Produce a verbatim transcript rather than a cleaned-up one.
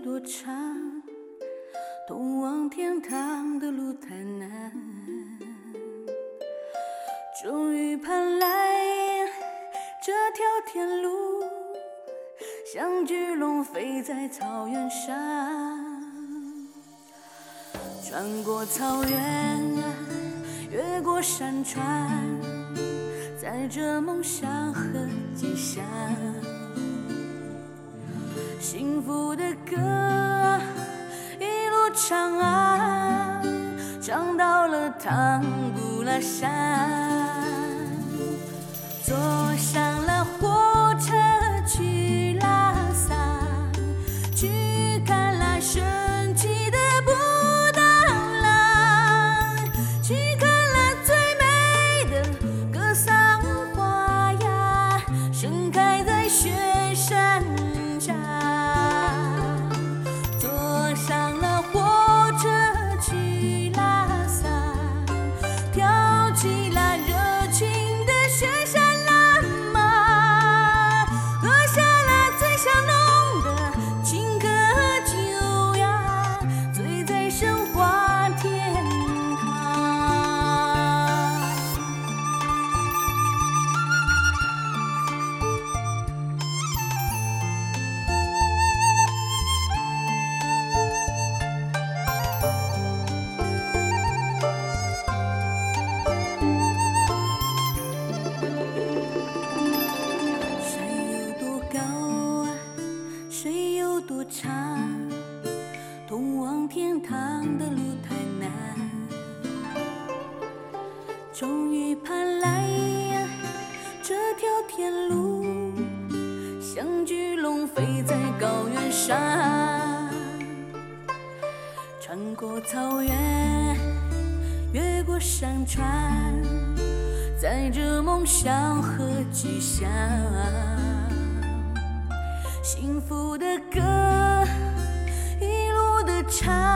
多长，通往天堂的路太难，终于盼来这条天路，像巨龙飞在草原上，穿过草原，越过山川，载着梦想和吉祥。幸福的歌一路唱啊，唱到了唐古拉山，坐上了火车去拉萨，去看那神奇的布达拉，去看那最美的格桑花呀，盛开在雪山下。坐上了火车去拉萨，跳起来热情的雪山蓝马，喝下了最香浓的青稞酒呀，醉在神话天堂。山有多高啊，水有多长，通往天堂的路太难，终于盼来呀这条天路，像巨龙飞在高原上，穿过草原，越过山川，载着梦想和吉祥。幸福的歌一路的唱，